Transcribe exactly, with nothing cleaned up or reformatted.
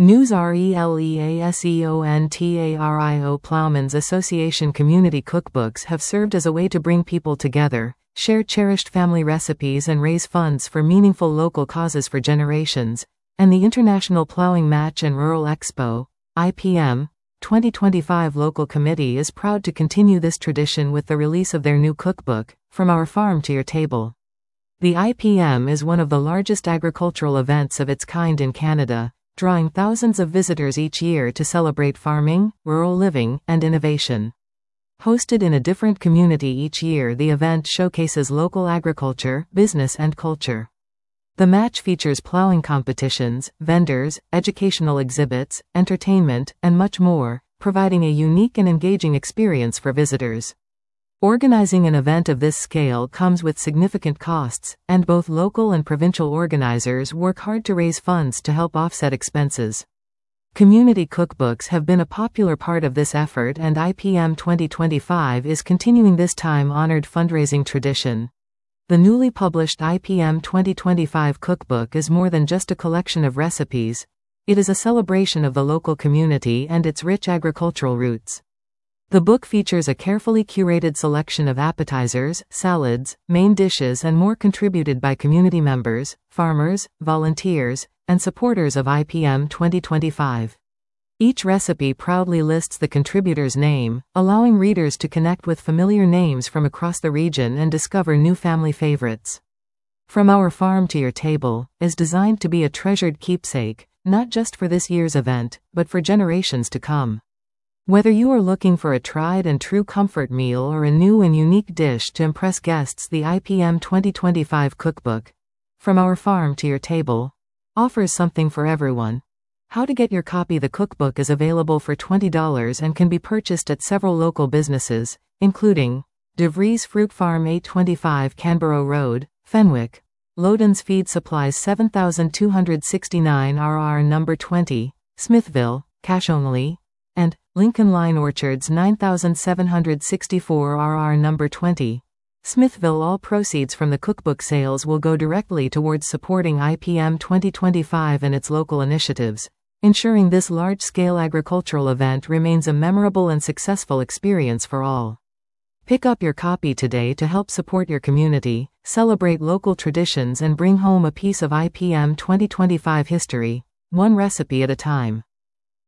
News Releaseontario Plowmen's Association community cookbooks have served as a way to bring people together, share cherished family recipes and raise funds for meaningful local causes for generations, and the International Plowing Match and Rural Expo, I P M, twenty twenty-five local committee is proud to continue this tradition with the release of their new cookbook, From Our Farm to Your Table. The I P M is one of the largest agricultural events of its kind in Canada, drawing thousands of visitors each year to celebrate farming, rural living, and innovation. Hosted in a different community each year, the event showcases local agriculture, business and culture. The match features plowing competitions, vendors, educational exhibits, entertainment, and much more, providing a unique and engaging experience for visitors. Organizing an event of this scale comes with significant costs, and both local and provincial organizers work hard to raise funds to help offset expenses. Community cookbooks have been a popular part of this effort, and I P M twenty twenty-five is continuing this time-honored fundraising tradition. The newly published I P M twenty twenty-five cookbook is more than just a collection of recipes. It is a celebration of the local community and its rich agricultural roots. The book features a carefully curated selection of appetizers, salads, main dishes and more contributed by community members, farmers, volunteers, and supporters of I P M twenty twenty-five. Each recipe proudly lists the contributor's name, allowing readers to connect with familiar names from across the region and discover new family favorites. From Our Farm to Your Table is designed to be a treasured keepsake, not just for this year's event, but for generations to come. Whether you are looking for a tried and true comfort meal or a new and unique dish to impress guests, the I P M twenty twenty-five cookbook, From Our Farm to Your Table, offers something for everyone. How to get your copy? The cookbook is available for twenty dollars and can be purchased at several local businesses, including DeVries Fruit Farm eight twenty-five Canberra Road, Fenwick, Loden's Feed Supplies seven thousand two hundred sixty-nine R R Number twenty, Smithville, cash only, and Lincoln Line Orchards nine thousand seven hundred sixty-four R R Number twenty, Smithville. All proceeds from the cookbook sales will go directly towards supporting I P M twenty twenty-five and its local initiatives, ensuring this large-scale agricultural event remains a memorable and successful experience for all. Pick up your copy today to help support your community, celebrate local traditions and bring home a piece of I P M twenty twenty-five history, one recipe at a time.